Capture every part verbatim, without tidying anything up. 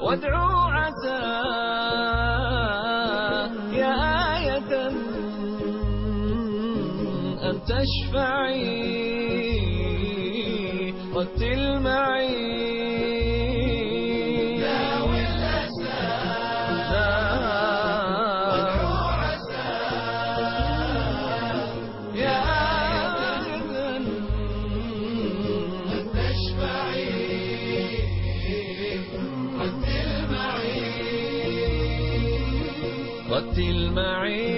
وادعو عسى يا آية أن تشفعي رتل معي داوي الأسى وادعو عسى يا آية أن تشفعي رتل معي رتل معي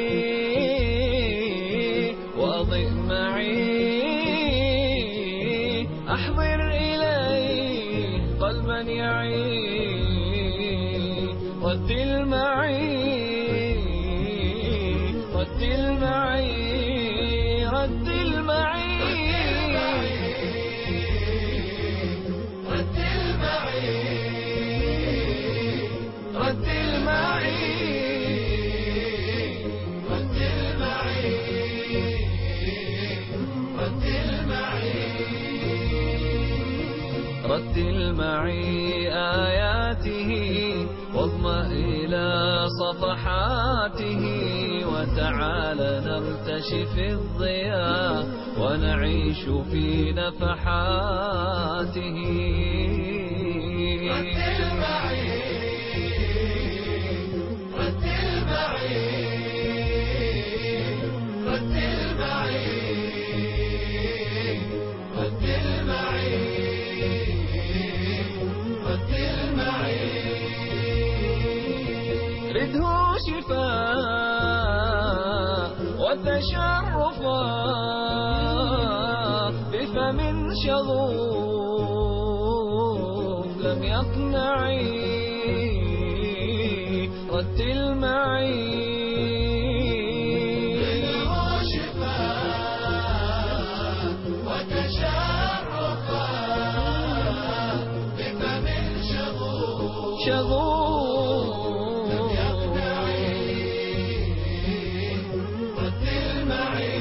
وأضئ معي أحضر إليه قلبا يعي رتل معي رتل معي رتل معي رتل معي رتل معي رتل معي رتل معي رتل معي آياته واضمأ إلى صفحاته وتعال نرتشي في الضياء ونعيش في نفحاته رتل معي رتل معي رتل معي رتل معي رتل معي رده شفاء وتشرفا بفم شظوف لم يقنعي رتل معي رده شفاء وتشرفا بفم شظوف شظوف لم يقنعي رتل معي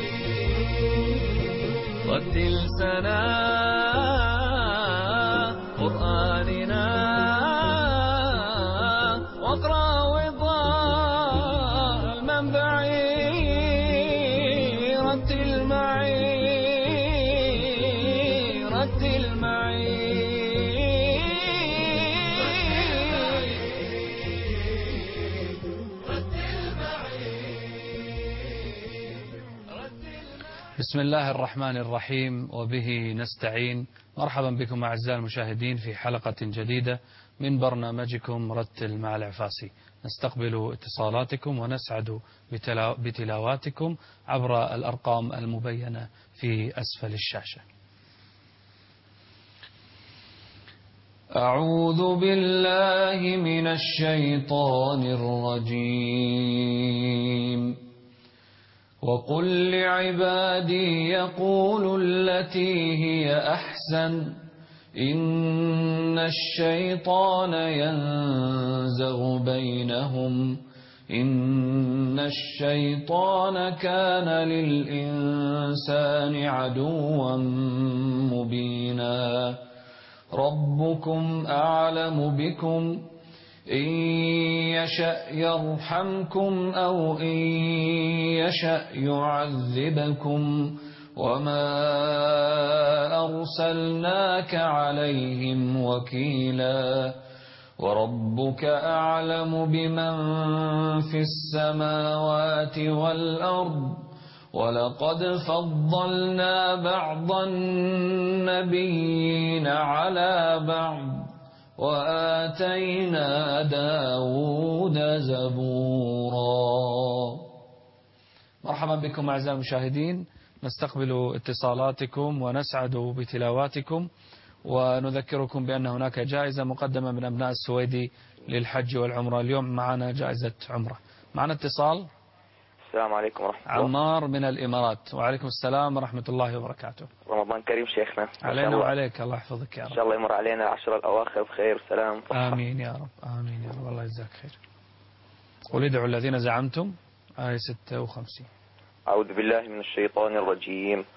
رتل سنا قرآننا واقرأ وضاء المنبع رتل معي رتل معي بسم الله الرحمن الرحيم وبه نستعين. مرحبا بكم أعزائي المشاهدين في حلقة جديدة من برنامجكم رتل مع العفاسي. نستقبل اتصالاتكم ونسعد بتلاواتكم عبر الأرقام المبينة في أسفل الشاشة. أعوذ بالله من الشيطان الرجيم. وقل لعبادي يقولوا التي هي أحسن إن الشيطان ينزغ بينهم إن الشيطان كان للإنسان عدوا مبينا. ربكم أعلم بكم إن يشأ يرحمكم أو إن يشأ يعذبكم وما أرسلناك عليهم وكيلا. وربك أعلم بمن في السماوات والأرض ولقد فضلنا بعض النبيين على بعض وآتينا داود زبورا. مرحبا بكم أعزائي المشاهدين. نستقبل اتصالاتكم ونسعد بتلاواتكم ونذكركم بأن هناك جائزة مقدمة من أبناء السويدي للحج والعمرة. اليوم معنا جائزة عمرة. معنا اتصال. السلام عليكم ورحمة الله. عمار من الإمارات. وعليكم السلام ورحمة الله وبركاته. رمضان كريم شيخنا. علينا وعليك. الله يحفظك يا رب. إن شاء الله يمر علينا العشر الأواخر بخير وسلام وصحة. آمين يا رب. آمين يا رب. الله يجزاك خير. قل ادعوا الذين زعمتم آية ستة وخمسين. أعوذ بالله من الشيطان الرجيم.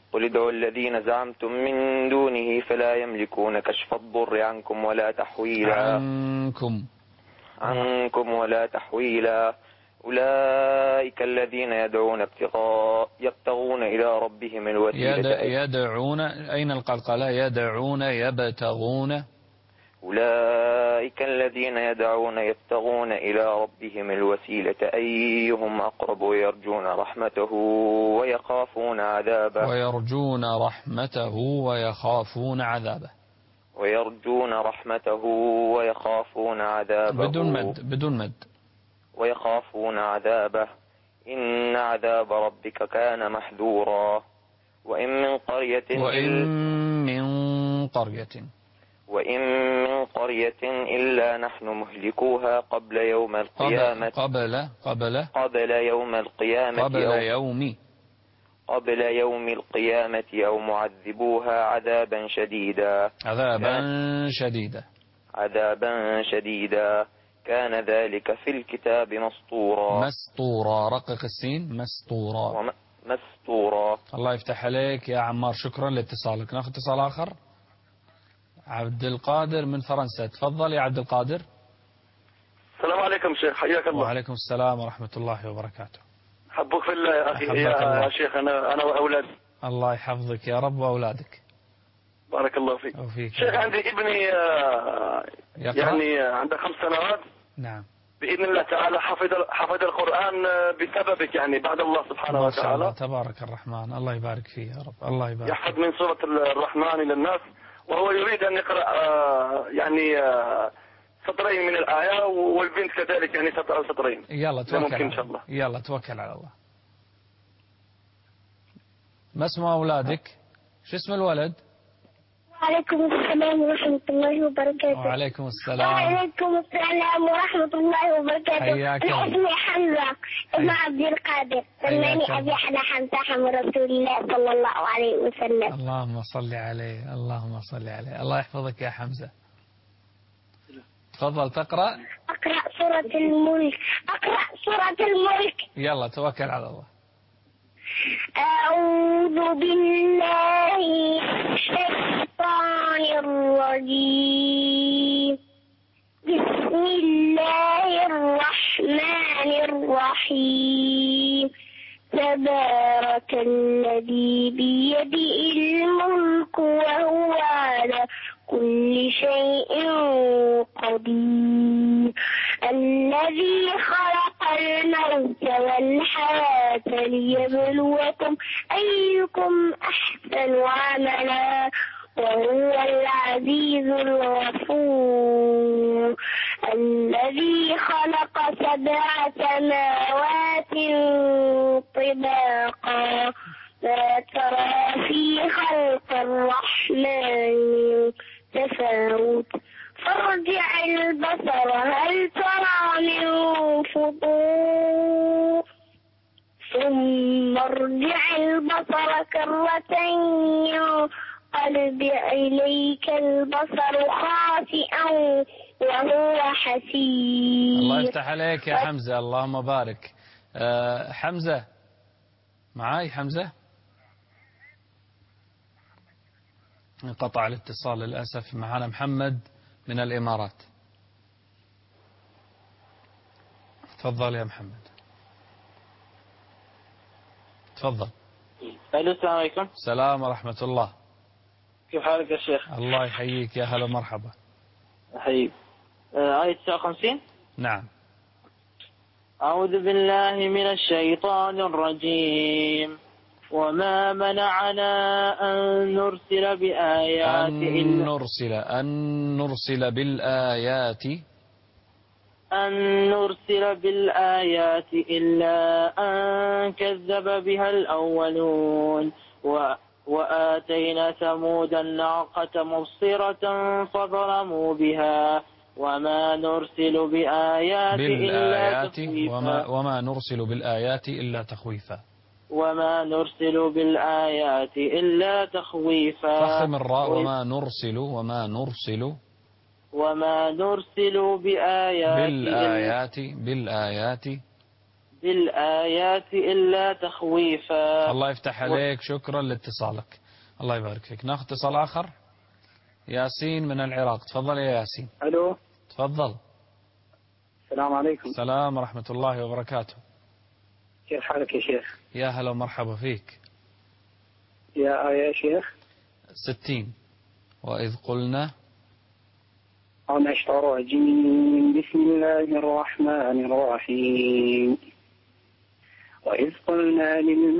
قل ادعوا الذين زعمتم من دونه فلا يملكون كشف الضر عنكم ولا تحويلا عنكم عنكم ولا تحويلا أولئك الذين يدعون ابتغاء يبتغون إلى ربهم الوسيلة يد يدعون أين القلقلة يدعون يبتغون أولئك الذين يدعون يبتغون إلى ربهم الوسيلة أيهم أقرب ويرجون رحمته ويخافون عذابه ويرجون رحمته ويخافون عذابه ويرجون رحمته ويخافون عذابه بدون مد بدون مد ويخافون عذابه إن عذاب ربك كان محذورا وإن من قرية وإن من قرية وإن من قرية إلا نحن مهلكوها قبل يوم القيامة قبل قبل قبل يوم القيامة قبل يوم قبل يوم القيامة أو معذبوها عذابا شديدا عذابا شديدا عذابا شديدا كان ذلك في الكتاب مسطورا مسطورا رقق السين مسطورا مسطورا. الله يفتح عليك يا عمار، شكرا لاتصالك. ناخذ اتصال آخر. عبد القادر من فرنسا، تفضل يا عبد القادر. السلام عليكم شيخ، حياك الله. وعليكم السلام ورحمة الله وبركاته. حبك في الله يا أخي يا, يا شيخ. أنا أنا وأولادي. الله يحفظك يا رب وأولادك. بارك الله فيك. وفيك شيخ عندي ابني يعني عنده خمس سنوات. نعم. بإذن الله تعالى حفظ حفظ القرآن بسببك يعني بعد الله سبحانه ما شاء الله. وتعالى. تبارك الرحمن، الله يبارك فيه يا رب. الله يبارك. يحفظ من سورة الرحمن إلى الناس، وهو يريد أن يقرأ يعني سطرين من الآية، والبنت كذلك يعني سطر أو سطرين. يلا توكل ممكن على إن شاء الله. يلا توكل على الله. ما اسم أولادك؟ شو اسم الولد؟ وعليكم السلام ورحمة الله وبركاته. وعليكم السلام. وعليكم السلام ورحمة الله وبركاته. حياك الله. اسمي حمزة ابن عبد القادر، سماني أبي أحلى حمزة حمد رسول الله صلى الله عليه وسلم. اللهم صل عليه، اللهم صل عليه. الله يحفظك يا حمزة. تفضل تقرأ. أقرأ سورة الملك. أقرأ سورة الملك. يلا توكل على الله. أعوذ بالله من الشيطان الرجيم. بسم الله الرحمن الرحيم. تبارك الذي بيده الملك وهو على كل شيء قدير. الذي خلق الموت والحياة ليبلوكم أيكم أحسن عملا وهو العزيز الغفور. الذي خلق سبع سماوات طباقا ما ترى في خلق الرحمن من تفاوت فارجع البصر هل ترى من فطور ثم ارجع البصر كرتين ينقلب إليك البصر خاسئا وهو حسير. الله يفتح عليك يا حمزة، اللهم بارك. أه حمزة معاي؟ حمزة انقطع الاتصال للأسف. معنا محمد من الإمارات، تفضل يا محمد. تفضل. الو السلام عليكم. السلام ورحمة الله. كيف حالك يا شيخ؟ الله يحييك، يا هلا ومرحبا. أحييك. آية تسعة وخمسين. نعم. أعوذ بالله من الشيطان الرجيم. وما منعنا أن نرسل بآيات أن إلا نرسل أن نرسل بالآيات أن نرسل بالآيات إلا أن كذب بها الأولون و وآتينا ثمود الناقة مبصرة فظلموا بها وما نرسل بآيات إلا تخويفا وما, وما نرسل بالآيات إلا تخويفا وما نرسل بالآيات إلا تخويفا. فخم الراء. وما نرسل وما نرسل وما نرسل بآيات بالآيات بالآيات بالآيات إلا تخويفا. الله يفتح عليك، شكرا لاتصالك، الله يبارك فيك. ناخذ اتصال آخر. ياسين من العراق، تفضل يا ياسين. ألو. تفضل. السلام عليكم. السلام ورحمة الله وبركاته. كيف حالك يا شيخ؟ يا هلا ومرحبا فيك. يا آية يا شيخ. ستين. وإذ قلنا ونشطر رجيم. بسم الله الرحمن الرحيم. وإذ قلنا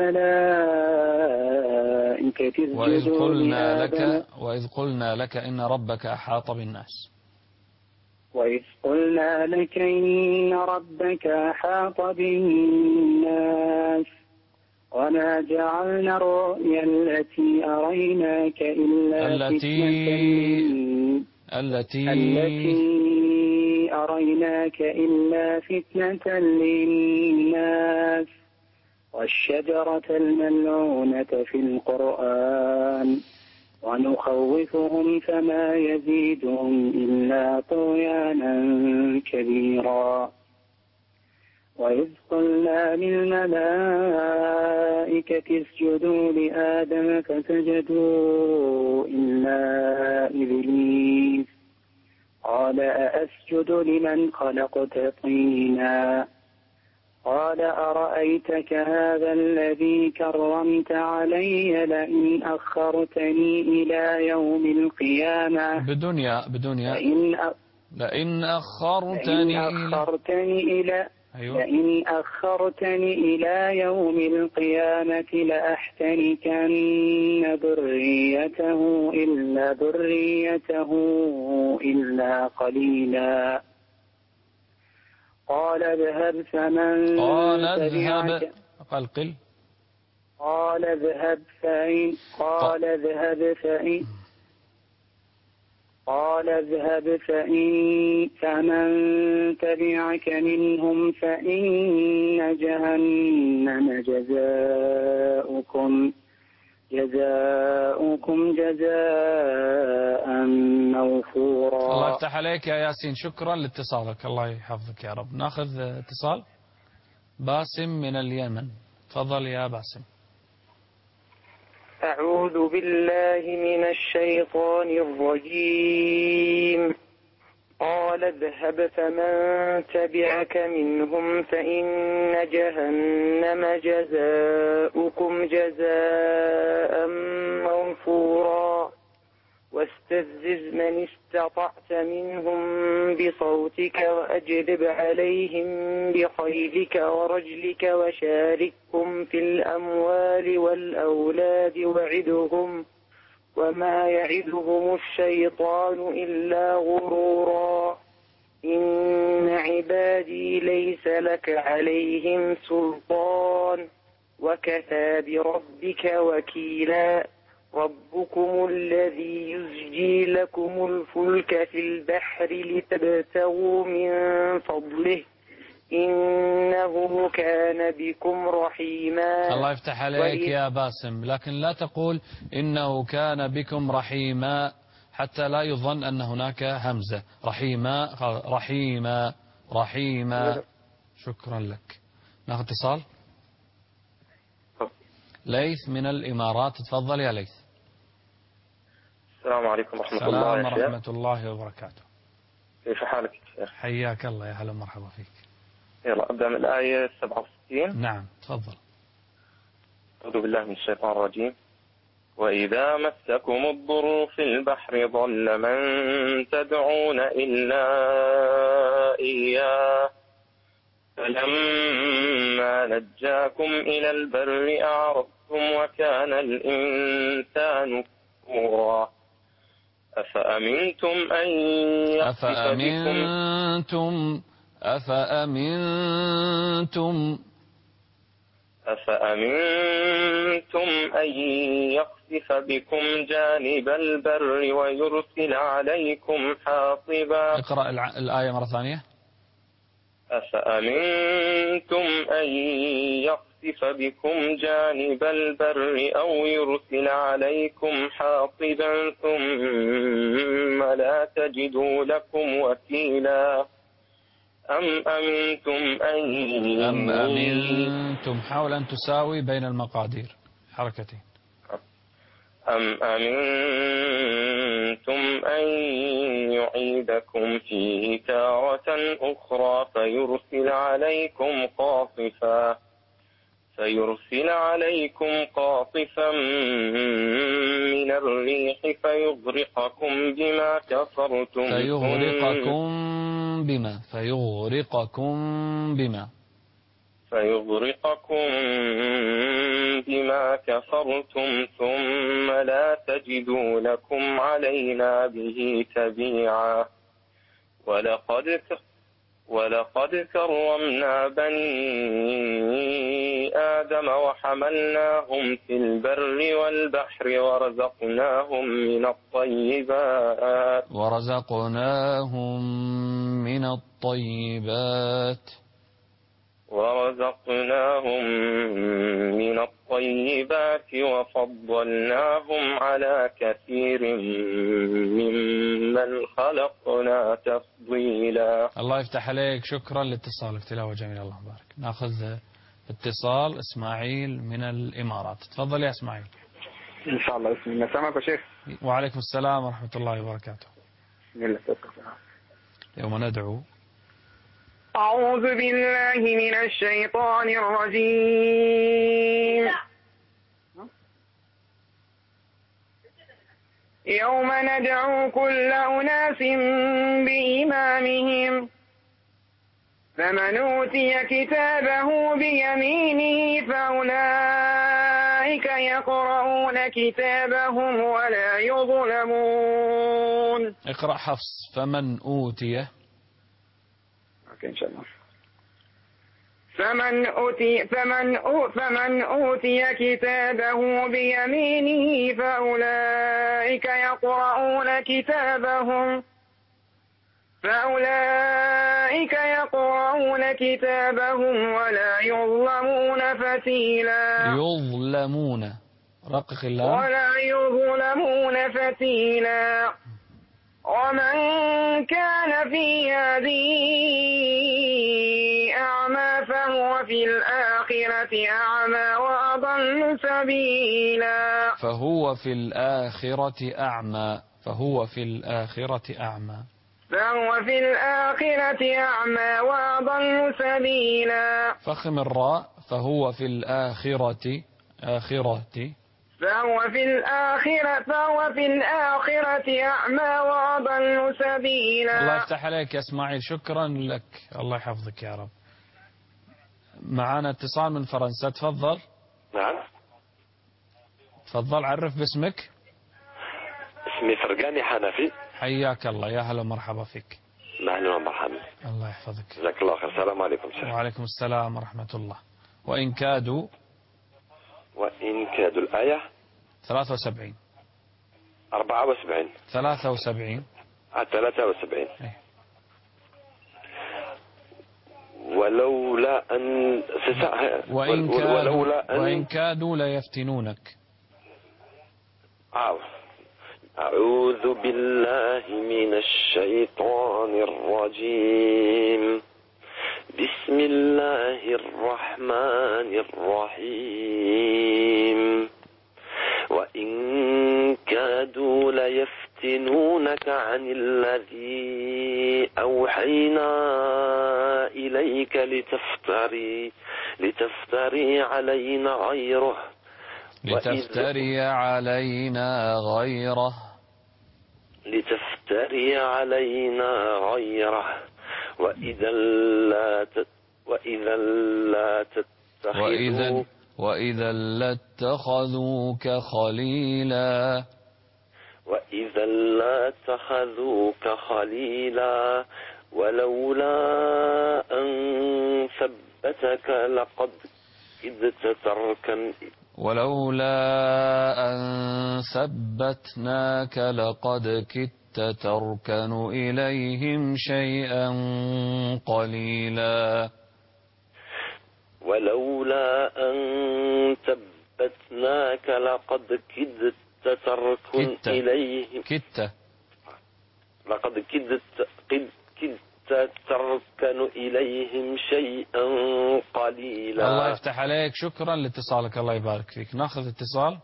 للملائكة وإذ اسجدوا قلنا لك لآدم وإذ قلنا لك إن ربك أحاط بالناس. وإذ قلنا لك إن ربك أحاط بالناس وما جعلنا الرؤيا التي أريناك إلا التي التي التي أريناك إلا فتنة للناس والشجرة الملعونة في القرآن ونخوفهم فما يزيدهم إلا طغيانا كبيرا. وإذ قلنا للملائكة اسجدوا لآدم فسجدوا إلا إبليس قال أأسجد لمن خلقت طينا قال أرأيتك هذا الذي كرمت علي لئن أخرتني إلى يوم القيامة بدنيا بدنيا لئن أ... لئن أخرتني لئن أخرتني إلى أيوة. لئن أخرتني إلى يوم القيامة لأحتركن ذريته إلا ذريته إلا قليلا. قال اذهب فمن قال اذهب تبعك قال قل قال اذهب فإن قال اذهب فإن قال اذهب فإن فمن تبعك منهم فإن جهنم جزاؤكم جزاؤكم جزاء موفورا. الله يفتح عليك يا ياسين، شكرا لاتصالك، الله يحفظك يا رب. ناخذ اتصال. باسم من اليمن، تفضل يا باسم. أعوذ بالله من الشيطان الرجيم. قال اذهب فمن تبعك منهم فإن جهنم جزاؤكم جزاء موفورا. واستفزز من استطعت منهم بصوتك وأجلب عليهم بخيلك ورجلك وشاركهم في الأموال والأولاد وعدهم وما يعدهم الشيطان إلا غرورا. إن عبادي ليس لك عليهم سلطان وكفى بربك وكيلا. ربكم الذي يزجي لكم الفلك في البحر لتبتغوا من فضله إنه كان بكم رحيما. الله يفتح عليك يا باسم، لكن لا تقول إنه كان بكم رحيما حتى لا يظن أن هناك همزة. رحيما رحيما رحيما. شكرا لك. ناخذ اتصال. ليث من الإمارات، تفضل يا ليث. السلام عليكم ورحمة الله السلام يا ورحمة الله وبركاته. كيف حالك يا شيخ؟ حياك الله، يا هلا ومرحبا فيك. يلا أبدأ من الآية سبعة وستين. نعم تفضل. أعوذ بالله من الشيطان الرجيم. وإذا مسكم الضر في البحر ضل من تدعون إلا إياه فلما نجاكم إلى البر أعرضتم وكان الإنسان كفورا. أفأمنتم أن يخسف أفأمنتم أفأمنتم أفأمنتم أن يخسف بكم جانب البر ويرسل عليكم حاصبا. اقرأ الآية مرة ثانية. أفأمنتم أن يخسف بكم جانب البر أو يرسل عليكم حاصبا ثم لا تجدوا لكم وكيلا. أم أمنتم أن أم أمنتم، حاول أن تساوي بين المقادير حركتين. أم أمنتم أن يعيدكم فيه تارة أخرى فيرسل عليكم قاصفا فيرسل عليكم قاصفا من الريح فيغرقكم بما كفرتم فيغرقكم بما فيغرقكم بما فيغرقكم بما كفرتم ثم لا تجدوا لكم علينا به تبيعا ولقد ولقد كرمنا بني آدم وحملناهم في البر والبحر ورزقناهم من الطيبات ورزقناهم من الطيبات ورزقناهم من الطيبات وفضلناهم على كثير ممن خلقنا تفضيلا. الله يفتح عليك، شكرا لاتصالك، تلاوة جميلة، الله يبارك. ناخذ اتصال إسماعيل من الإمارات. تفضل يا إسماعيل. إن شاء الله. بسم الله. سامعك يا شيخ. وعليكم السلام ورحمة الله وبركاته. بسم الله. يوم ندعو. أعوذ بالله من الشيطان الرجيم. يوم ندعو كل أناس بإمامهم فمن أوتي كتابه بيمينه فأولئك يقرؤون كتابهم ولا يظلمون. اقرأ حفص. فمن أوتي. إن شاء الله. فمن أوتي فمن أو فمن أوتي كتابه بيمينه فأولئك يقرؤون كتابهم فأولئك يقرؤون كتابهم ولا يظلمون فتيلا. يظلمون. رقق الله. ولا يظلمون فتيلا. ومن كان في هذه أعمى فهو في الآخرة أعمى وأضل سبيلا. فهو في الآخرة أعمى. فهو في الآخرة أعمى. فهو في الآخرة أعمى وأضل سبيلا. فخم الراء. فهو في الآخرة آخرة فهو في الآخرة فهو في الآخرة أعمى وأضل سبيلا. الله يفتح عليك يا إسماعيل، شكرا لك، الله يحفظك يا رب. معنا اتصال من فرنسا. تفضل. نعم. تفضل، عرف باسمك. اسمي فرقاني حنفي. حياك الله، يا هلا ومرحبا فيك. أهلا ومرحبا. الله يحفظك. جزاك الله خير. السلام عليكم شيخ. وعليكم السلام ورحمة الله. وإن كادوا. وإن كادوا الآية ثلاثة وسبعين. أربعة وسبعين. ثلاثة وسبعين. ثلاثة وسبعين. ايه. ولولا أن وإن كادوا, ولولا أن وإن كادوا ليفتنونك. آه. أعوذ بالله من الشيطان الرجيم. بسم الله الرحمن الرحيم. وإن كادوا ليفتنونك عن الذي أوحينا إليك لتفتري لتفتري علينا غيره لتفتري علينا غيره لتفتري علينا غيره وإذا لا تت وإذا لا تتخذوا وإذا وإذا لاتخذوك خليلا وإذا لا اتخذوك خليلا ولولا أن ثبتك لقد كدت تركن ولولا أن ثبتناك لقد كدت تركن إليهم شيئا قليلا ولولا أن ثبتناك لقد كدت تركن كدت. إليهم كدت لقد كدت كد كدت تركن إليهم شيئا قليلا. الله يفتح عليك، شكرا لاتصالك، الله يبارك فيك. ناخذ اتصال.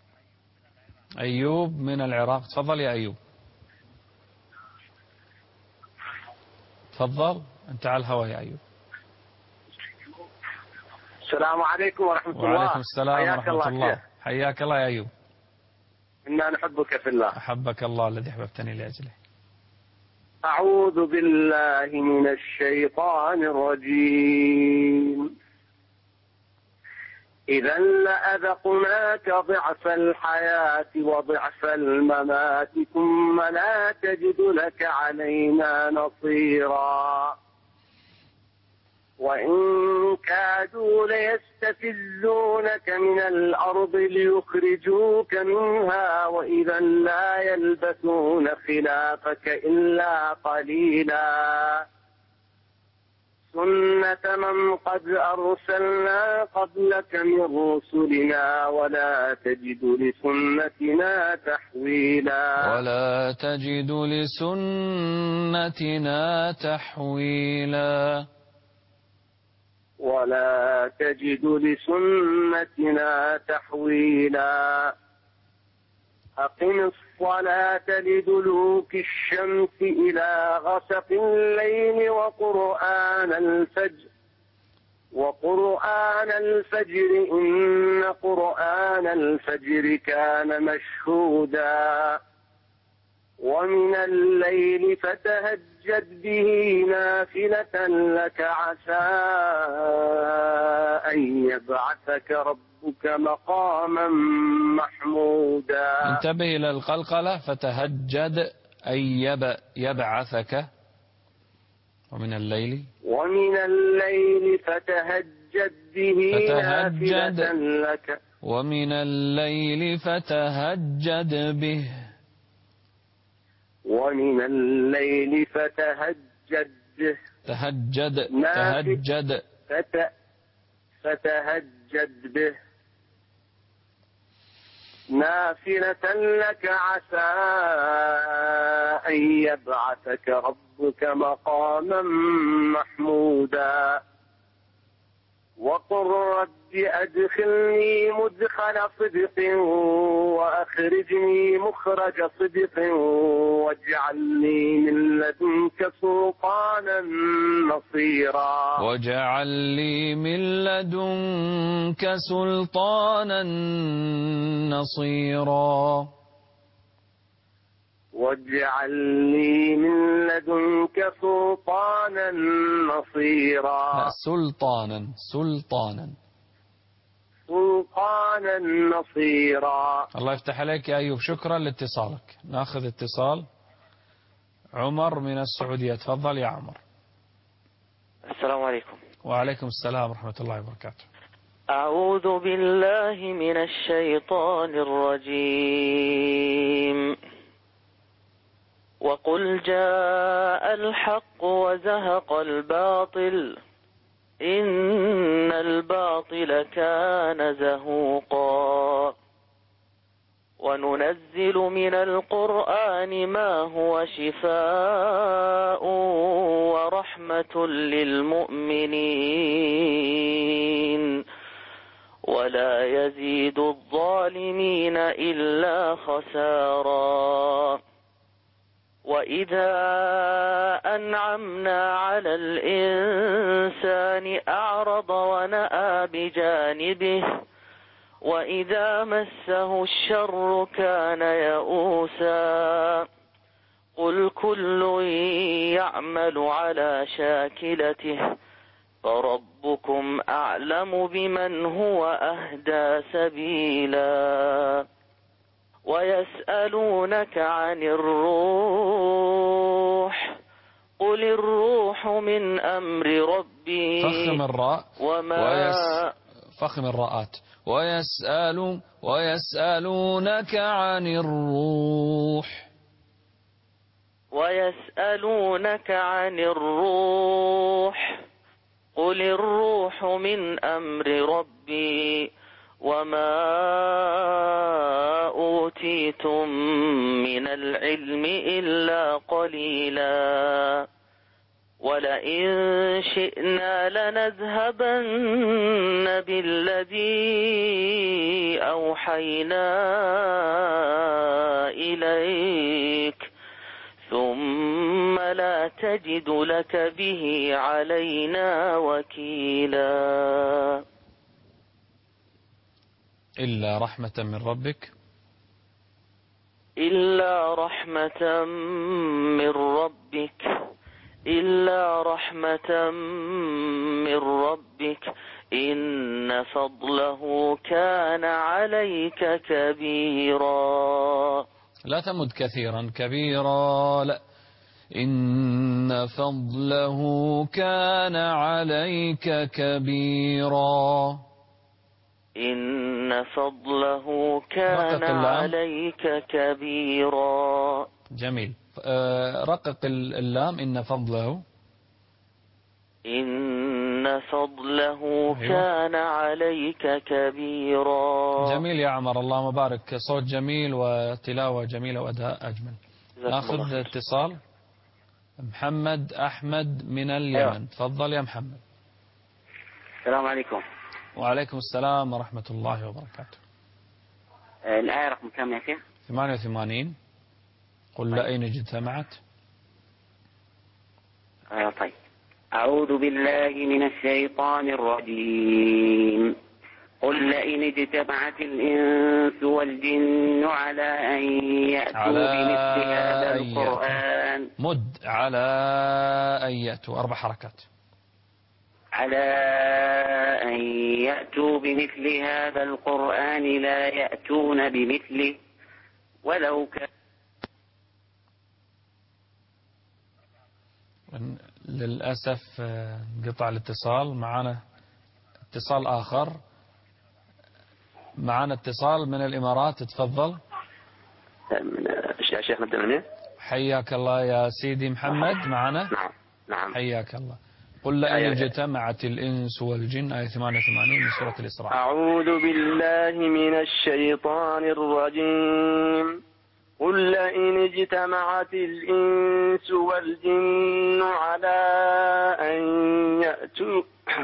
أيوب من العراق، تفضل يا أيوب. تفضل أنت على الهواء يا أيوب. السلام عليكم ورحمة الله. وعليكم السلام ورحمة الله, الله. حياك الله يا أيوب. إنا نحبك في الله. أحبك الله الذي أحببتني لأجله. أعوذ بالله من الشيطان الرجيم. إذا لأذقناك ضعف الحياة وضعف الممات ثم لا تجد لك علينا نصيرا. وإن كادوا ليستفزونك من الأرض ليخرجوك منها وإذا لا يلبثون خلافك إلا قليلا. سنة من قد أرسلنا قبلك من رسلنا ولا تجد لسنتنا تحويلا. ولا تجد لسنتنا تحويلا. ولا تجد لسنتنا تحويلا. أقم الصلاة لدلوك الشمس إلى غسق الليل وقرآن الفجر وقرآن الفجر إن قرآن الفجر كان مشهودا. ومن الليل فتهجد به نافلة لك عسى أن يبعثك ربك مقاما محمودا. انتبه إلى القلقلة. فتهجد أن يبعثك. ومن الليل ومن الليل فتهجد به نافلة لك. ومن الليل فتهجد به. ومن الليل فتهجد به. تهجد تهجد فت... فتهجد به نافلة لك عسى أن يبعثك ربك مقاما محمودا. وقل رب أدخلني مدخل صدق وأخرجني مخرج صدق واجعلني من لدنك سلطانا نصيرا. واجعل لي من لدنك سلطانا نصيرا. واجعل لي من لدنك سلطانا نصيرا. لا سلطانا سلطانا سلطانا نصيرا. الله يفتح عليك يا أيوب، شكرا لاتصالك. ناخذ اتصال. عمر من السعودية، تفضل يا عمر. السلام عليكم. وعليكم السلام ورحمة الله وبركاته. أعوذ بالله من الشيطان الرجيم. وقل جاء الحق وزهق الباطل إن الباطل كان زهوقا. وننزل من القرآن ما هو شفاء ورحمة للمؤمنين ولا يزيد الظالمين إلا خسارا. وإذا أنعمنا على الإنسان أعرض ونأى بجانبه وإذا مسه الشر كان يئوسا. قل كل يعمل على شاكلته فربكم أعلم بمن هو أهدى سبيلا. ويسألونك عن الروح قل الروح من أمر ربي. فخم الراء وما ويس فخم الراءات. ويسأل ويسألونك عن الروح. ويسألونك عن الروح قل الروح من أمر ربي وما أوتيتم من العلم إلا قليلا. ولئن شئنا لنذهبن بالذي أوحينا إليك ثم لا تجد لك به علينا وكيلا. إلا رحمة من ربك إلا رحمة من ربك إلا رحمة من ربك إن فضله كان عليك كبيرا. لا تمد كثيرا كبيرا، لا. إن فضله كان عليك كبيرا. إن فضله كان عليك كبيرا. جميل. رقق اللام. إن فضله إن فضله أيوة. كان عليك كبيرا. جميل يا عمر، الله مبارك. صوت جميل وتلاوة جميلة وأداء أجمل. ناخذ اتصال. محمد أحمد من اليمن. أيوة. تفضل يا محمد. السلام عليكم. وعليكم السلام ورحمة الله وبركاته. الآية رقم كم يا شيخ؟ ثمانية وثمانين. قل لئن اجتمعت. آه طيب. أعوذ بالله من الشيطان الرجيم. قل لئن اجتمعت الإنس والجن على أن يأتوا بمثل هذا القرآن. مد على أن يأتوا أربع حركات. على أن يأتوا بمثل هذا القرآن لا يأتون بمثله ولو كان. للأسف انقطع الاتصال. معنا اتصال آخر. معنا اتصال من الإمارات. تفضل. يا شيخ نبدأ منين؟ حياك الله يا سيدي محمد. معنا. نعم نعم. حياك الله. قل لئن اجتمعت الإنس والجن. آية ثمانية وثمانين من سورة الإسراء. أعوذ بالله من الشيطان الرجيم. قل لئن اجتمعت الإنس والجن على أن يأتوا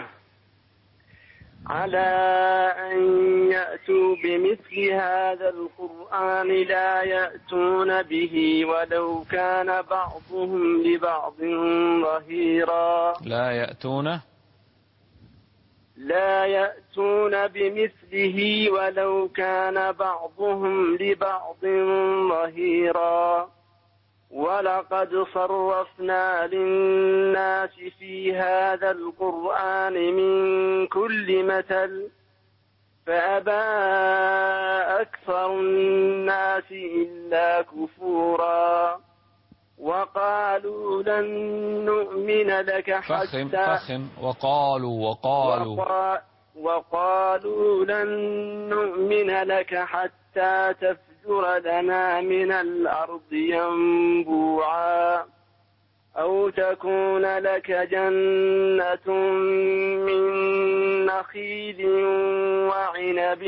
على أن يأتوا بمثل هذا القرآن لا يأتون به ولو كان بعضهم لبعض ظهيرا. لا يأتون لا يأتون بمثله ولو كان بعضهم لبعض ظهيرا. ولقد صرفنا للناس في هذا القرآن من كل مثل فأبى أكثر الناس إلا كفورا. وقالوا لن نؤمن لك حتى فخم فخم وقالوا وقالوا وقا وقالوا لن نؤمن لك حتى تفجر لنا من الأرض ينبوعا أو تكون لك جنة من نخيل وعنب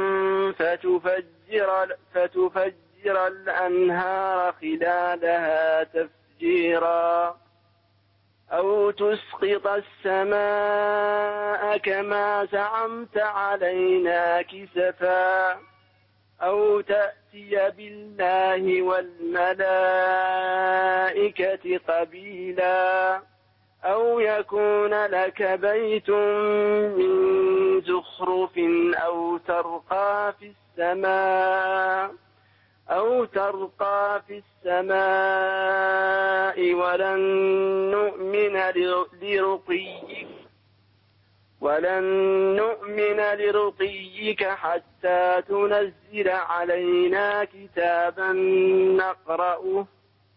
فتفجر فتفجر الأنهار خلالها تفجيرا أو تسقط السماء كما زعمت علينا كسفا أو تأتي بالله والملائكة قبيلا أو يكون لك بيت من زخرف أو ترقى في السماء أو ترقى في السماء ولن نؤمن لرقيك ولن نؤمن لرقيك حتى تنزل علينا كتابا نقرأه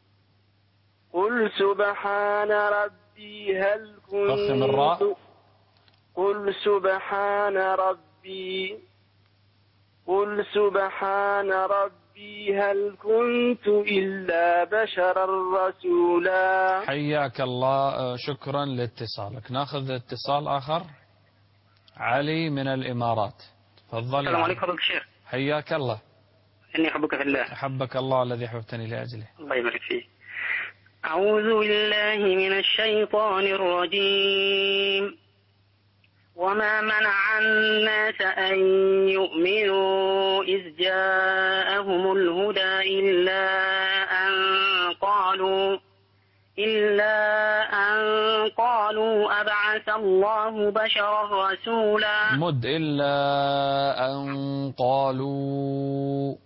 قل سبحان ربي هل كنت قل سبحان ربي قل سبحان ربي هل كنت إلا بشرا رسولا. حياك الله. شكرا لاتصالك. ناخذ اتصال آخر. علي من الإمارات. تفضل. السلام عليكم فضيلة الشيخ. حياك الله. إني أحبك في الله. أحبك الله الذي أحببتني لأجله. الله يبارك فيك. أعوذ بالله من الشيطان الرجيم. وما منع الناس أن يؤمنوا إذ جاءهم الهدى إلا أن قالوا إلا أن قالوا أبعث الله بشرا رسولا. مد إلا أن قالوا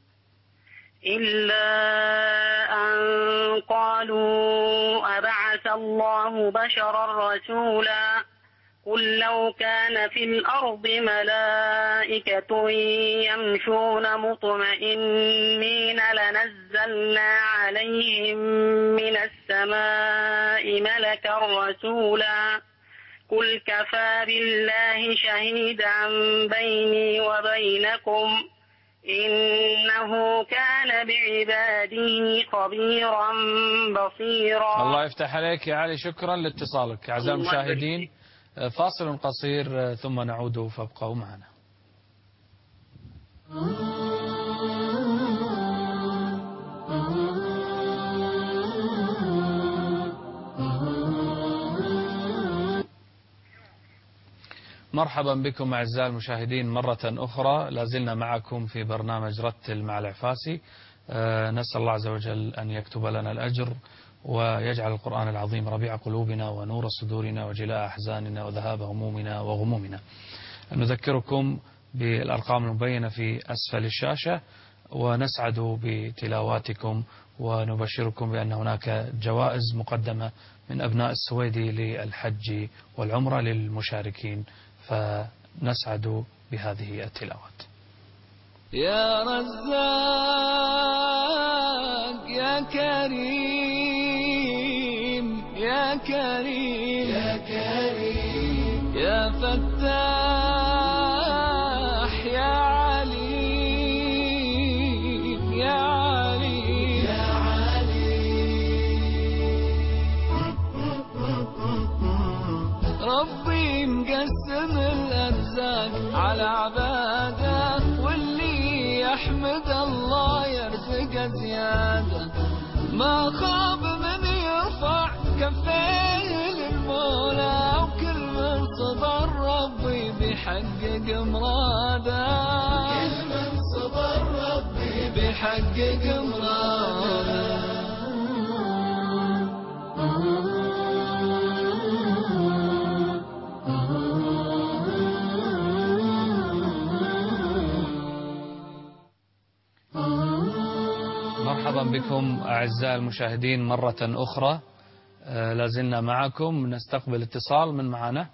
إلا أن قالوا أبعث الله بشرا رسولا. قل لو كان في الأرض ملائكة يمشون مطمئنين لنزلنا عليهم من السماء ملكا رسولا. قل كفى بالله شهيدا بيني وبينكم إنه كان بعباده خبيرا بصيرا. الله يفتح عليك يا علي، شكرا لاتصالك. أعزائي المشاهدين، فاصل قصير ثم نعود، فابقوا معنا. مرحبا بكم أعزائي المشاهدين مرة أخرى، لازلنا معكم في برنامج رتل مع العفاسي. نسأل الله عز وجل أن يكتب لنا الأجر ويجعل القرآن العظيم ربيع قلوبنا ونور صدورنا وجلاء أحزاننا وذهاب همومنا وغمومنا. نذكركم بالأرقام المبينة في أسفل الشاشة، ونسعد بتلاواتكم، ونبشركم بأن هناك جوائز مقدمة من أبناء السويدي للحج والعمرة للمشاركين، فنسعد بهذه التلاوات. يا رزاق يا كريم يا كريم يا كريم يا فتاح يا عليم يا عليم يا عليم. ربي مقسم الأرزاق على عباده، واللي يحمد الله يرزق زيادة. ما خاب من يرفع كفيه للمولى، وكل من صبر ربي بيحقق مراده. كل من صبر ربي بيحقق مراده. مرحبا بكم أعزائي المشاهدين مرة أخرى، لازلنا معكم. نستقبل اتصال من معنا.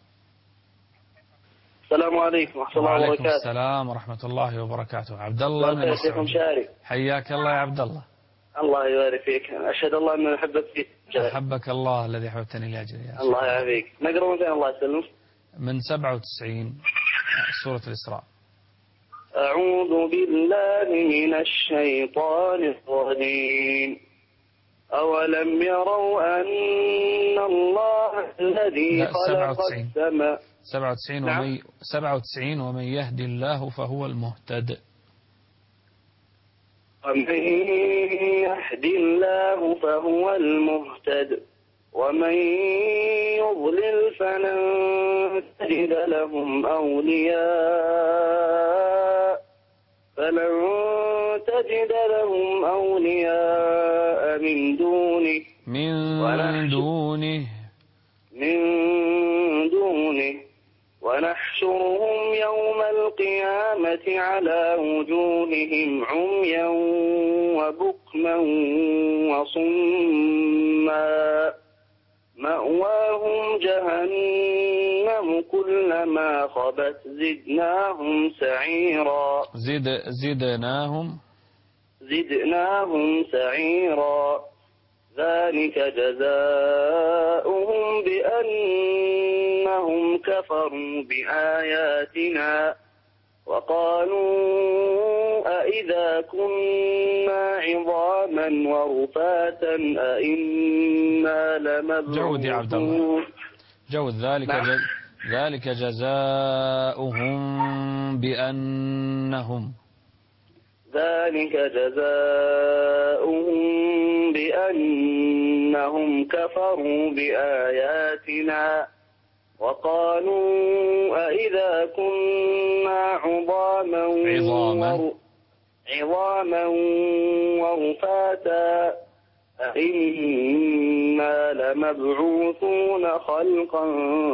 السلام عليكم ورحمة الله وبركاته. وعليكم السلام ورحمة الله وبركاته. عبد الله من السعودية، حياك الله يا عبد الله. الله يبارك فيك. أشهد الله أن أحبك فيك. أحبك الله الذي أحببتني لأجله. الله يعافيك. نقرأ من فين الله يسلمك؟ من سبعة وتسعين سورة الإسراء. أعوذ بالله من الشيطان الرجيم. أولم يروا أن الله الذي خلق السماء. سبعة وتسعين نعم. ومن سبعة وتسعين ومن يهدي الله فهو المهتد. ومن يهدي الله فهو المهتد ومن يضلل فلن تجد لهم أولياء فلن تجد لهم أولياء من دونه من دونه من دونه ونحشرهم يوم القيامة على وجوههم عميا وبكما وصما مأواهم جهنم كلما خبت زدناهم سعيرا زد زدناهم زدناهم سعيرا ذلك جزاؤهم بأنهم كفروا بآياتنا وقالوا أئذا كنا عظاما ورفاتا أئنا لمبعوثون. جود يا عبد الله، جود. ذلك نعم. ذلك جزاؤهم بأنهم ذلك جزاؤهم بأنهم كفروا بآياتنا وقالوا أئذا كنا عظاما عظاما عظاما ورفاتا أئنا لمبعوثون خلقا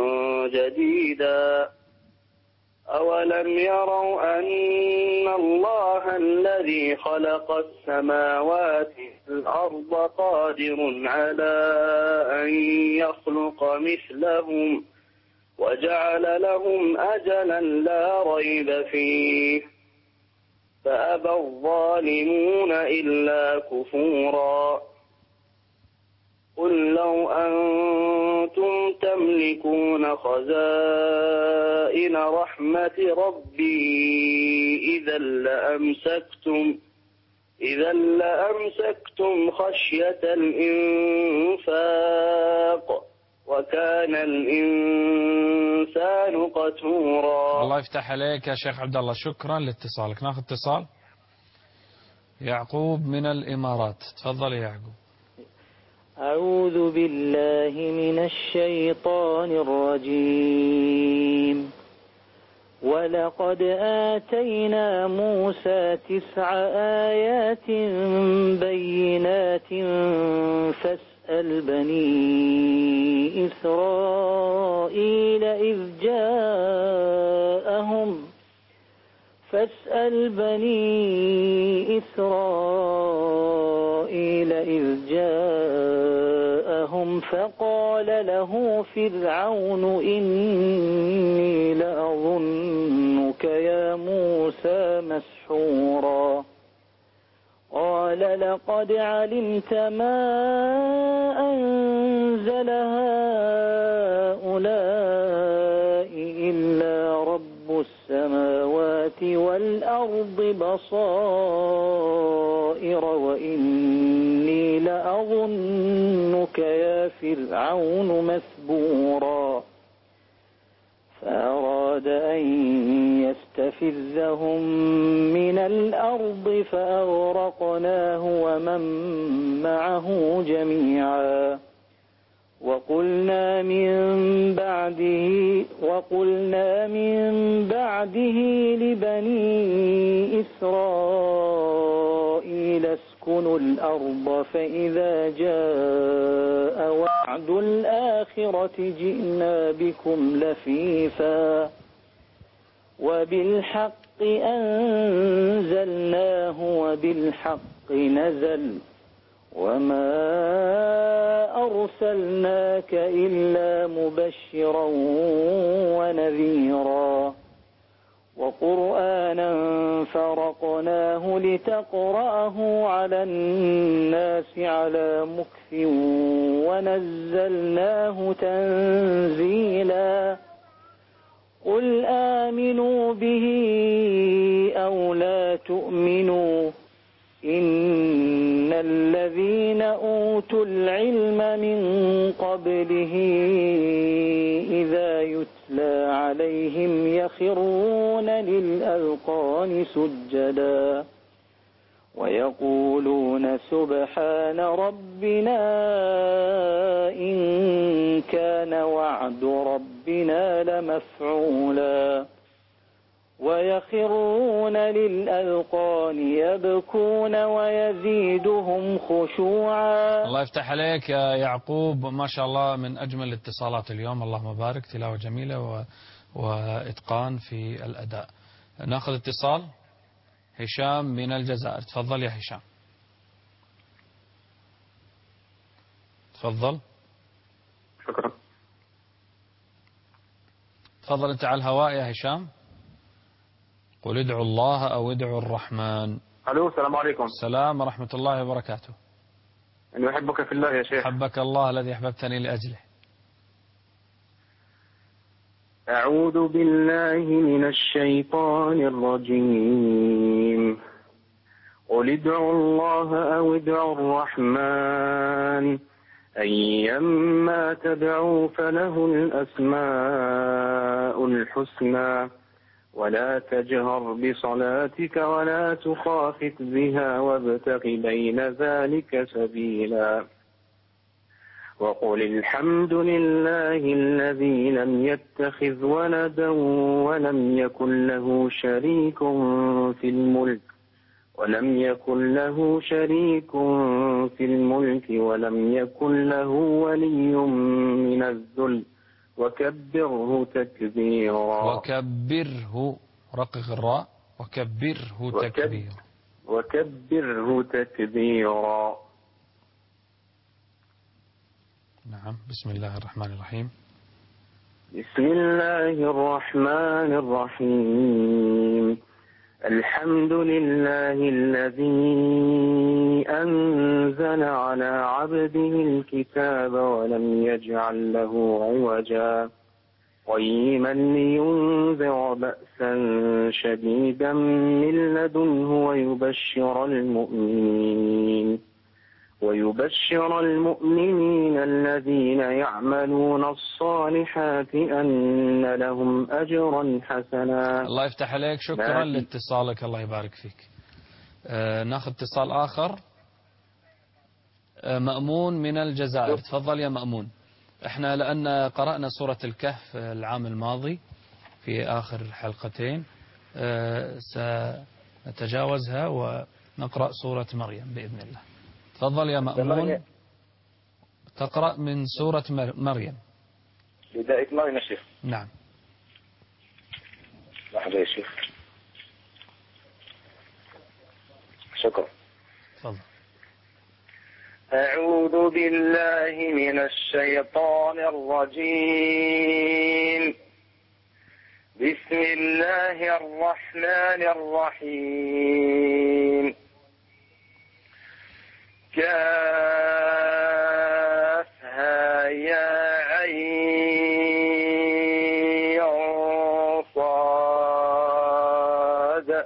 جديدا أولم يروا أن الله الذي خلق السماوات والأرض قادر على أن يخلق مثلهم وجعل لهم أجلا لا ريب فيه فأبى الظالمون إلا كفورا قل لو أنتم تملكون خزائن رحمة ربي إذا لأمسكتم إذا لأمسكتم خشية الإنفاق وكان الإنسان قتورا. الله يفتح عليك يا شيخ عبد الله، شكرا لاتصالك. ناخذ اتصال. يعقوب من الإمارات، تفضل يا يعقوب. أعوذ بالله من الشيطان الرجيم. ولقد آتينا موسى تسع آيات بينات فاسأل بني إسرائيل إذ جاءهم فاسأل بني إسرائيل إذ جاءهم فقال له فرعون إني لأظنك يا موسى مسحورا قال لقد علمت ما أنزل هؤلاء إلا رب السماوات والأرض بصائر وإني لأظنك يا فرعون مثبورا فأراد أن يستفزهم من الأرض فأغرقناه ومن معه جميعا وقلنا من بعده وقلنا من بعده لبني إسرائيل اسكنوا الأرض فإذا جاء وعد الآخرة جئنا بكم لفيفا وبالحق أنزلناه وبالحق نزل وما أرسلناك إلا مبشرا ونذيرا وقرآنا فرقناه لتقرأه على الناس على مكث ونزلناه تنزيلا قل آمنوا به أو لا تؤمنوا إن الذين أوتوا العلم من قبله إذا يتلى عليهم يخرون للأذقان سجدا ويقولون سبحان ربنا إن كان وعد ربنا لمفعولا ويخرون للأذقان يبكون ويزيدهم خشوعا. الله يفتح عليك يا يعقوب، ما شاء الله من أجمل الاتصالات اليوم، اللهم بارك، تلاوة جميلة و... وإتقان في الأداء. ناخذ اتصال. هشام من الجزائر، تفضل يا هشام. تفضل. شكرا. تفضل أنت على الهواء يا هشام. قل ادعوا الله أو ادعوا الرحمن. ألو، السلام عليكم. السلام ورحمة الله وبركاته. أنا أحبك في الله يا شيخ. حبك الله الذي أحببتني لأجله. أعوذ بالله من الشيطان الرجيم. قل ادعوا الله أو ادعوا الرحمن أيما تدعوا فله الأسماء الحسنى ولا تجهر بصلاتك ولا تخافت بها وابتغ بين ذلك سبيلا وقل الحمد لله الذي لم يتخذ ولدا ولم يكن له شريك في الملك ولم يكن له شريك في الملك ولم يكن له ولي من الذل وكبره تكبيرا. وكبره رقق الراء وكبره تكبيرا. وكبره تكبيرا. نعم. بسم الله الرحمن الرحيم. بسم الله الرحمن الرحيم. الحمد لله الذي أنزل على عبده الكتاب ولم يجعل له عوجا قيما لينذر بأسا شديدا من لدنه ويبشر المؤمنين ويبشر المؤمنين الذين يعملون الصالحات أن لهم أجرا حسنا. الله يفتح عليك. شكرا لاتصالك. الله يبارك فيك. آه ناخذ اتصال آخر. آه مأمون من الجزائر. تفضل يا مأمون. احنا لأن قرأنا سورة الكهف العام الماضي في آخر حلقتين آه سنتجاوزها ونقرأ سورة مريم بإذن الله. تفضل يا مأمون. تقرأ من سورة مريم. بداية مريم يا شيخ. نعم. لحظة يا شيخ. شكرا. تفضل. أعوذ بالله من الشيطان الرجيم. بسم الله الرحمن الرحيم. كافها يا عين صاد.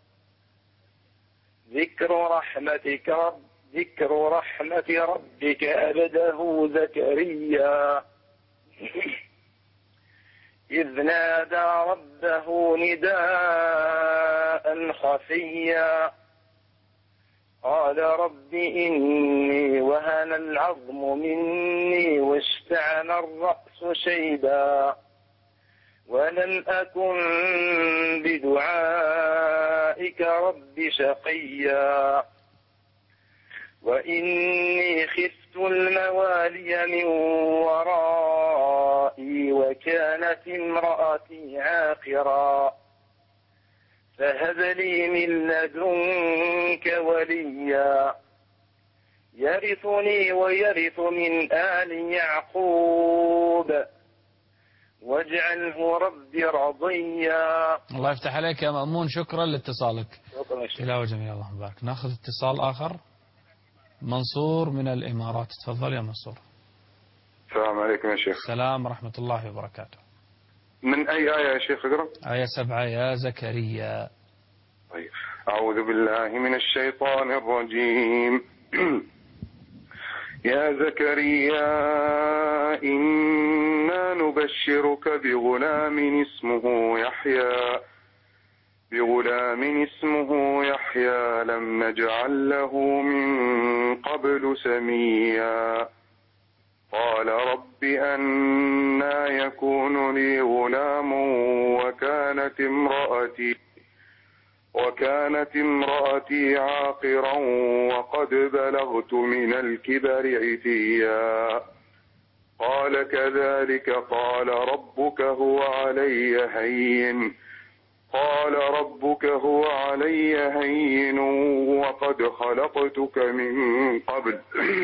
ذكر رحمتك رب ذكر رحمة ربك عبده زكريا إذ نادى ربه نداء خفيا قال رب إني وهن العظم مني واشتعل الرأس شيبا ولم أكن بدعائك رب شقيا وإني خفت الموالي من ورائي وكانت امرأتي عاقرا فهب لي من لدنك وليا يرثني ويرث من آل يعقوب واجعله ربي رضيا. الله يفتح عليك يا مأمون. شكرا لاتصالك. تلاوة جميلة. الله يبارك. ناخذ اتصال آخر. منصور من الإمارات. تفضل يا منصور. السلام عليكم يا شيخ. السلام ورحمة الله وبركاته. من أي آية يا شيخ اقرأ؟ آية سبعة يا زكريا. طيب. أعوذ بالله من الشيطان الرجيم. يا زكريا إنا نبشرك بغلام اسمه يحيى بغلام اسمه يحيى لم نجعل له من قبل سميا قال رب أنى يكون لي غلام وكانت امرأتي وكانت امرأتي عاقرا وقد بلغت من الكبر عتيا قال كذلك قال ربك هو علي هين قال ربك هو علي هين وقد خلقتك من قبل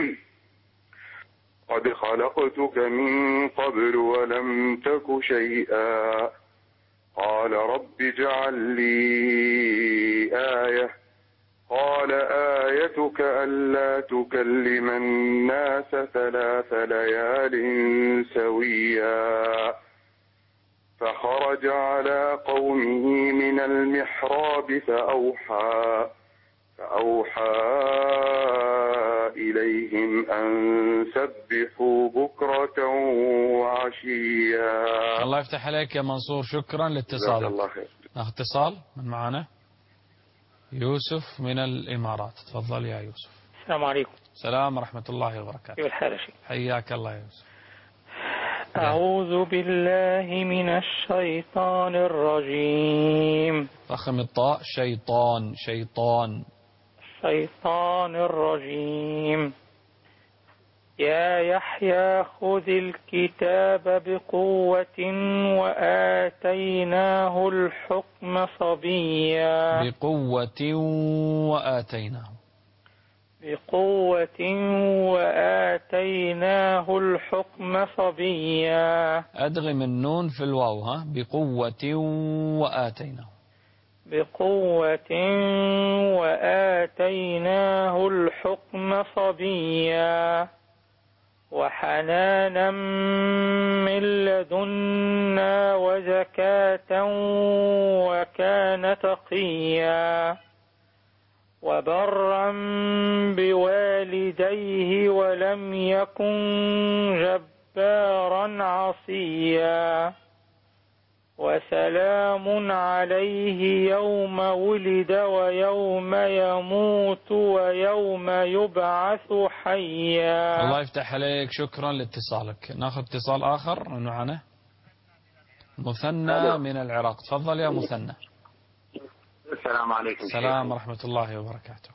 قد خلقتك من قبل ولم تك شيئا قال رب اجعل لي آية قال آيتك ألا تكلم الناس ثلاث ليال سويا فخرج على قومه من المحراب فأوحى فأوحى إليهم أن سبحوا بكرة وعشيا. الله يفتح عليك يا منصور، شكرا لاتصالك. الله خير. ناخذ اتصال من معنا. يوسف من الإمارات، تفضل يا يوسف. السلام عليكم. السلام ورحمة الله وبركاته. كيف الحال يا شيخ؟ حياك الله يا يوسف. أعوذ بالله من الشيطان الرجيم. فخم الطاء. شيطان شيطان الشيطان الرجيم. يا يحيى خذ الكتاب بقوة وآتيناه الحكم صبيا. بقوة وآتيناه بقوة وآتيناه الحكم صبيا. أدغم النون في الواو. ها بقوة وآتيناه. بقوة وآتيناه الحكم صبيا. وحنانا من لدنا وزكاة وكان تقيا. وبرا بوالديه ولم يكن جبارا عصيا. وسلام عليه يوم ولد ويوم يموت ويوم يبعث حيا. الله يفتح عليك، شكرا لاتصالك. ناخذ اتصال آخر من معنا. مثنى من العراق، تفضل يا مثنى. السلام عليكم. السلام ورحمة الله وبركاته.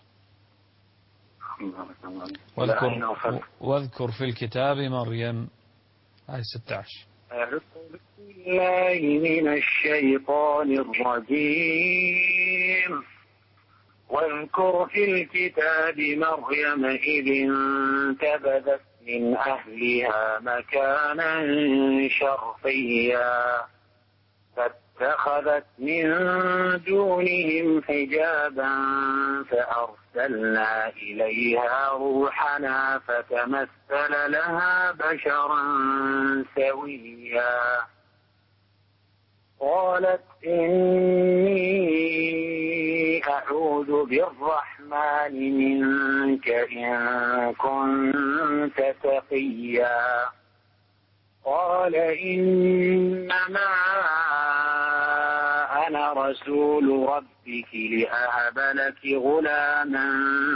واذكر, واذكر في الكتاب مريم آية ستة عشر. أعوذ بالله من الشيطان الرجيم. واذكر في الكتاب مريم إذ انتبذت من أهلها مكانا شرقيا فاتخذت من دونهم حجابا فأرسلنا إليها روحنا فتمثل لها بشرا سويا. قالت إني أعوذ بالرحمن منك إن كنت تقيا. قال إنما أنا رسول ربك لأهب لك غلاما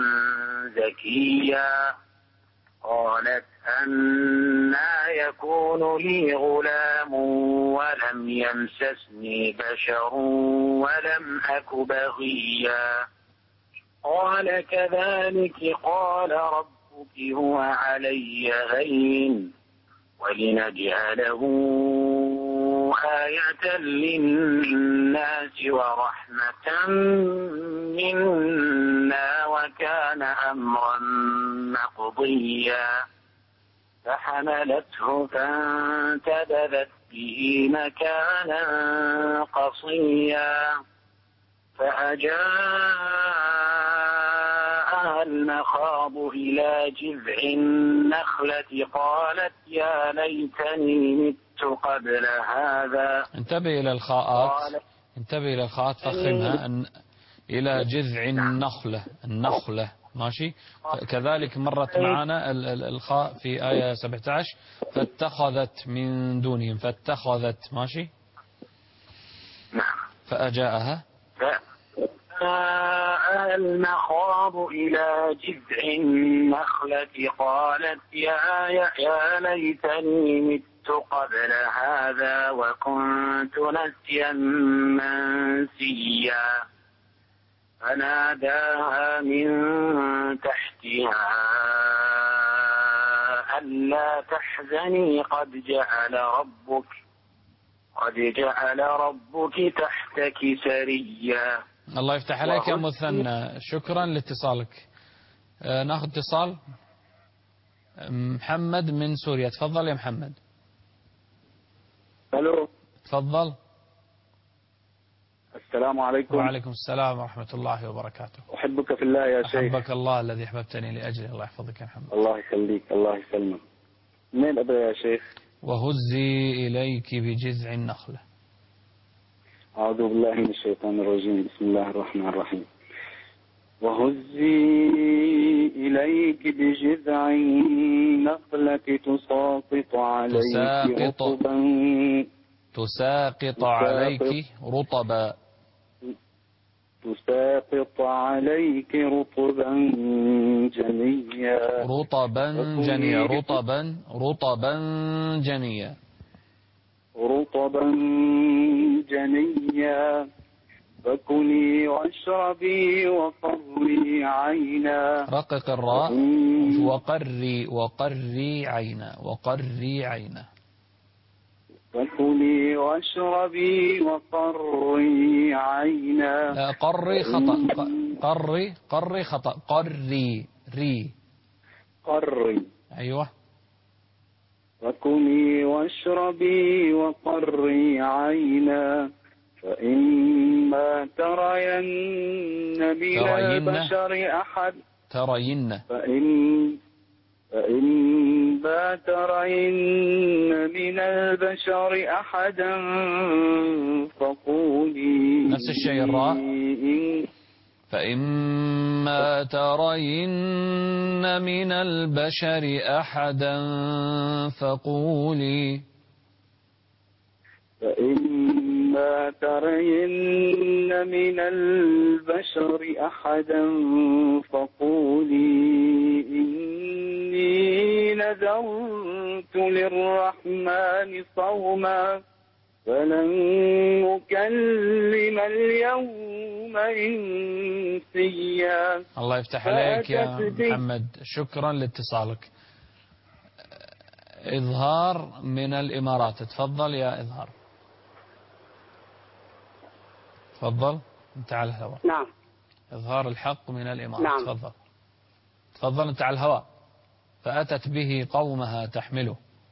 زكيا. قالت أنى يكون لي غلام ولم يمسسني بشر ولم أك بغيا. قال كذلك قال ربك هو علي هين ولنجعله آية للناس ورحمة منا وكان أمرا مقضيا. فحملته فانتبذت به مكانا قصيا. فأجاءها المخاض إلى جذع النخلة قالت يا ليتني مت قبل هذا. انتبه إلى الخاءات، انتبه إلى الخاءات، فخمها. أن إلى جذع النخلة، النخلة ماشي. كذلك مرت معنا الخاء في آية سبعة عشر فاتخذت من دونهم، فاتخذت ماشي. فأجاءها فأجاءها المخاض إلى جذع النخلة قالت يا يا ليتني مت قبل هذا وكنت نسيا منسيا. فناداها من تحتها ألا تحزني قد جعل ربك قد جعل ربك تحتك سريا. الله يفتح عليك يا مثنى، شكرا لاتصالك. آه ناخذ اتصال. محمد من سوريا، تفضل يا محمد. الو تفضل. السلام عليكم. وعليكم السلام ورحمة الله وبركاته. أحبك في الله يا شيخ. أحبك الله الذي أحببتني لأجله. الله يحفظك يا محمد. الله يخليك، الله يسلمك. منين أبدأ يا شيخ؟ وهزي إليك بجذع النخلة. أعوذ بالله من الشيطان الرجيم. بسم الله الرحمن الرحيم. وهزي إليك بجذع النخلة تساقط عليك تساقط رطبا تساقط عليك رطبا تساقط عليك رطبا جنيا رطبا جنيا رطبا رطبا جنيا رطبا جنيا فكلي واشربي وقري عينا. رقق الراء وقري وقري عينا وقري عينا. فكلي واشربي وقري عينا. لا قري خطأ قري قري خطأ قري ري قري أيوة. فكلي واشربي وقري عينا فإما ترين من البشر أحد ترين فإن فإما ترين من البشر أحدا فقولي نفس الشيء الراء. فإما ترين من البشر أحدا فقولي فإما ترين من البشر أحدا فقولي إني نذرت للرحمن صوما فلن أكلم اليوم إنسيا. الله يفتح عليك يا محمد، شكرا لاتصالك. إظهار من الإمارات، تفضل يا إظهار. تفضل أنت على الهواء. نعم. إظهار الحق من الإمارات. نعم. تفضل تفضل أنت على الهواء. فأتت به قومها تحمله.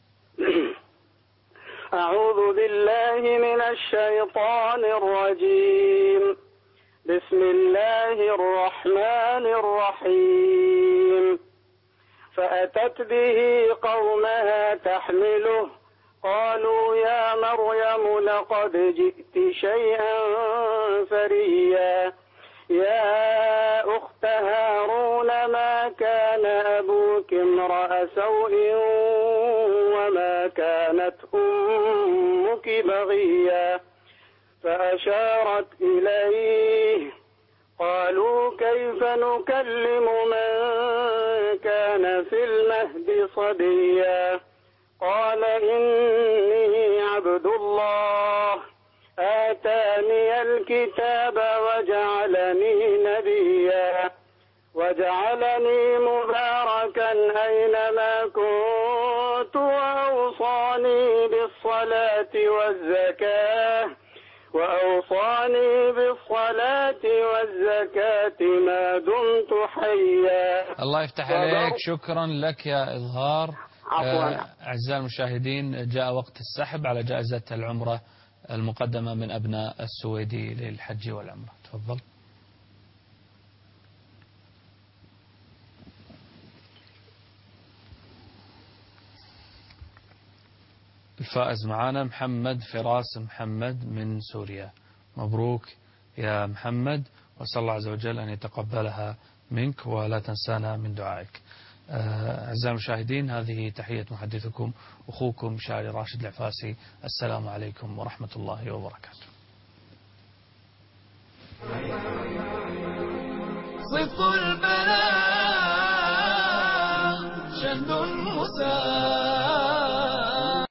أعوذ بالله من الشيطان الرجيم. بسم الله الرحمن الرحيم. فأتت به قومها تحمله قالوا يا مريم لقد جئت شيئا فريا يا أخت هارون ما كان أبوك امرأ سوء وما كانت أمك بغيا فأشارت إليه قالوا كيف نكلم من كان في المهد صبيا قال إني عبد الله آتاني الكتاب وجعلني نبيا وجعلني مباركا أينما كنت وأوصاني بالصلاة والزكاة وأوصاني بالصلاة والزكاة ما دمت حيا. الله يفتح عليك، شكرا لك يا إظهار. عفوا. أعزائي المشاهدين، جاء وقت السحب على جائزة العمرة المقدمة من أبناء السويدي للحج والعمرة. تفضل. الفائز معنا محمد فراس محمد من سوريا. مبروك يا محمد، وأسأل الله عز وجل أن يتقبلها منك ولا تنسانا من دعائك. أعزائي المشاهدين، هذه تحية محدثكم أخوكم شاعر راشد العفاسي. السلام عليكم ورحمة الله وبركاته. صدق البلاء شهد مساء